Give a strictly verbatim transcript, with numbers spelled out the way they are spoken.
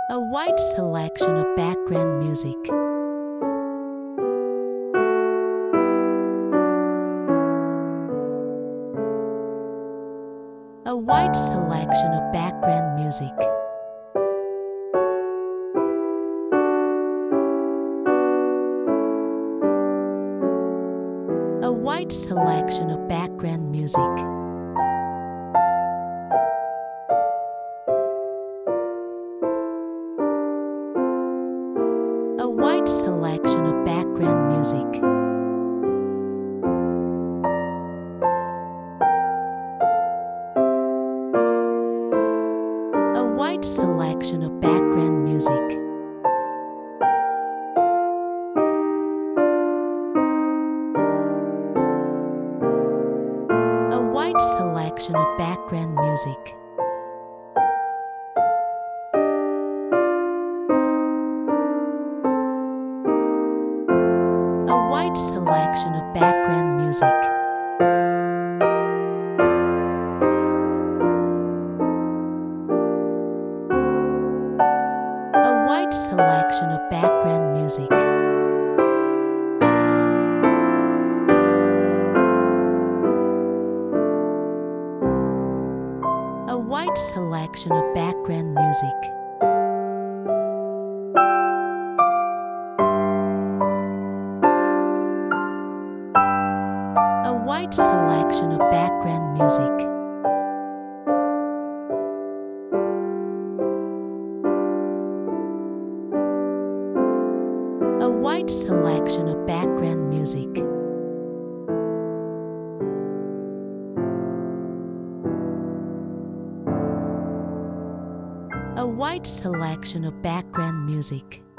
A wide selection of background music. A wide selection of background music. A wide selection of background music. A wide selection of background music. A wide selection of background music. A wide selection of background music. A wide selection of background music. A wide selection of background music. A wide selection of background music. A wide selection of background music. A wide selection of background music. A wide selection of background music.